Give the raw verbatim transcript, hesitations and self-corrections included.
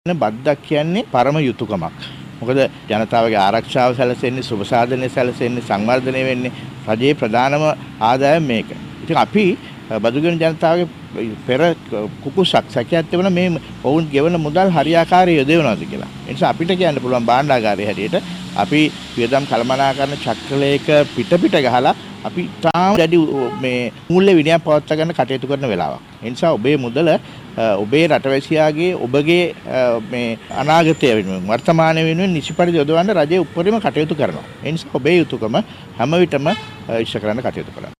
බද්දක් කියන්නේ පරම යුතුයකමක්. මොකද ජනතාවගේ ආරක්ෂාව සැලසෙන්නේ, සුබ සාධනය සැලසෙන්නේ, සංවර්ධනය වෙන්නේ රජයේ ප්‍රධානම ආදායම මේක. ඉතින් අපි බදුගන ජනතාවගේ පෙර කුකුසක් සැකයක් තිබුණා මේ ඔවුන් ගෙවන මුදල් හරියාකාරව යොදවනවාද කියලා. ඒ නිසා අපිට කියන්න පුළුවන් භාණ්ඩාගාරයේ හැටියට අපි වියදම් කළමනාකරන චක්‍රලේඛ පිට පිට ගහලා අපි තාම වැඩි මේ මූල්‍ය විනයක් පවත්වා ගන්න කටයුතු කරන වෙලාවක්. ඒ නිසා ඔබේ මුදල ඔබේ රටවැසියාගේ ඔබගේ මේ අනාගතය වෙනුවෙන් වර්තමානය වෙනුවෙන් නිසි පරිදි යොදවන්න රජය උපරිම කටයුතු කරනවා. ඒ නිසා ඔබේ යුතුයකම හැම විටම ඉෂ්ට කරන්න කටයුතු කරන්න.